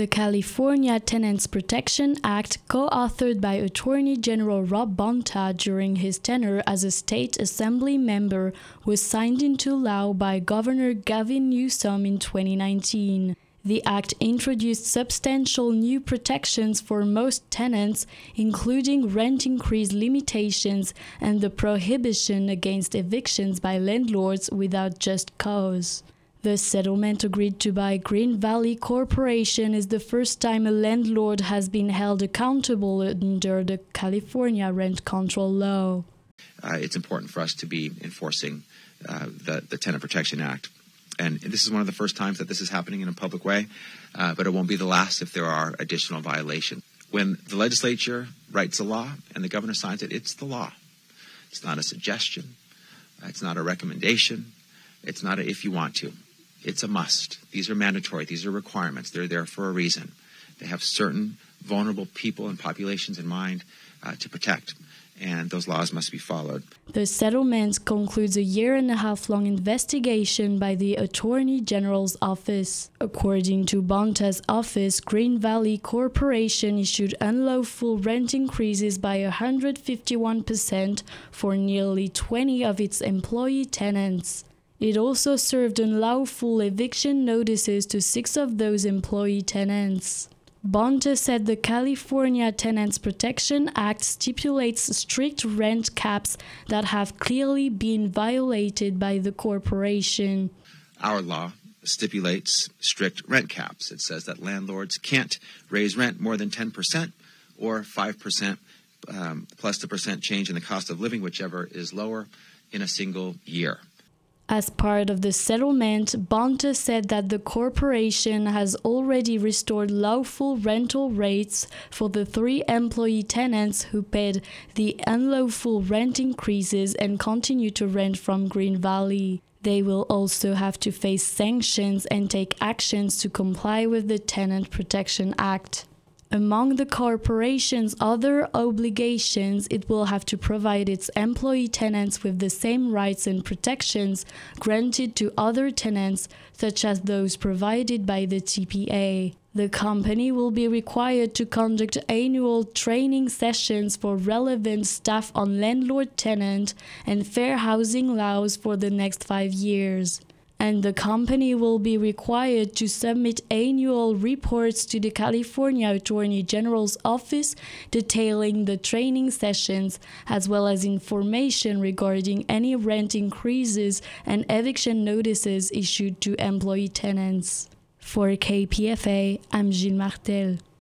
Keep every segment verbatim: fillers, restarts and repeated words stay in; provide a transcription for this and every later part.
The California Tenants Protection Act, co-authored by Attorney General Rob Bonta during his tenure as a state assembly member, was signed into law by Governor Gavin Newsom in twenty nineteen. The act introduced substantial new protections for most tenants, including rent increase limitations and the prohibition against evictions by landlords without just cause. The settlement agreed to by Green Valley Corporation is the first time a landlord has been held accountable under the California rent control law. Uh, it's important for us to be enforcing uh, the, the Tenant Protection Act. And this is one of the first times that this is happening in a public way, uh, but it won't be the last if there are additional violations. When the legislature writes a law and the governor signs it, it's the law. It's not a suggestion. It's not a recommendation. It's not a if you want to. It's a must. These are mandatory. These are requirements. They're there for a reason. They have certain vulnerable people and populations in mind uh, to protect, and those laws must be followed. The settlement concludes a year and a half long investigation by the Attorney General's office. According to Bonta's office, Green Valley Corporation issued unlawful rent increases by one hundred fifty-one percent for nearly twenty of its employee tenants. It also served unlawful eviction notices to six of those employee tenants. Bonta said the California Tenants Protection Act stipulates strict rent caps that have clearly been violated by the corporation. Our law stipulates strict rent caps. It says that landlords can't raise rent more than ten percent or five percent um, plus the percent change in the cost of living, whichever is lower, in a single year. As part of the settlement, Bonta said that the corporation has already restored lawful rental rates for the three employee tenants who paid the unlawful rent increases and continue to rent from Green Valley. They will also have to face sanctions and take actions to comply with the Tenant Protection Act. Among the corporation's other obligations, it will have to provide its employee tenants with the same rights and protections granted to other tenants, such as those provided by the T P A. The company will be required to conduct annual training sessions for relevant staff on landlord-tenant and fair housing laws for the next five years. And the company will be required to submit annual reports to the California Attorney General's office detailing the training sessions, as well as information regarding any rent increases and eviction notices issued to employee tenants. For K P F A, I'm Gilles Martel.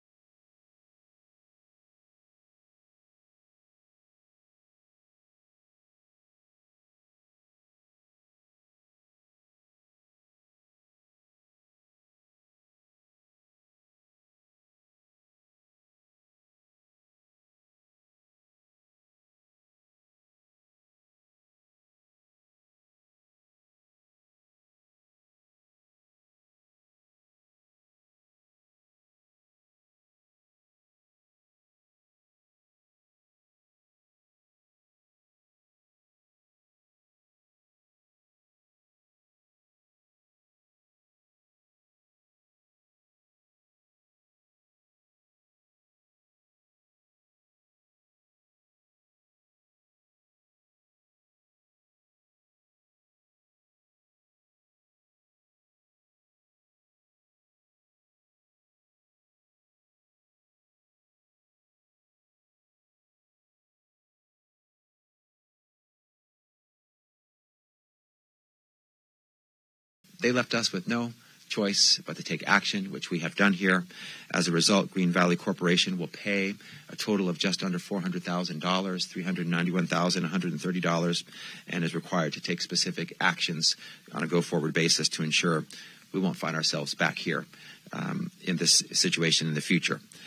They left us with no choice but to take action, which we have done here. As a result, Green Valley Corporation will pay a total of just under four hundred thousand dollars, three hundred ninety-one thousand one hundred thirty dollars, and is required to take specific actions on a go-forward basis to ensure we won't find ourselves back here um, in this situation in the future.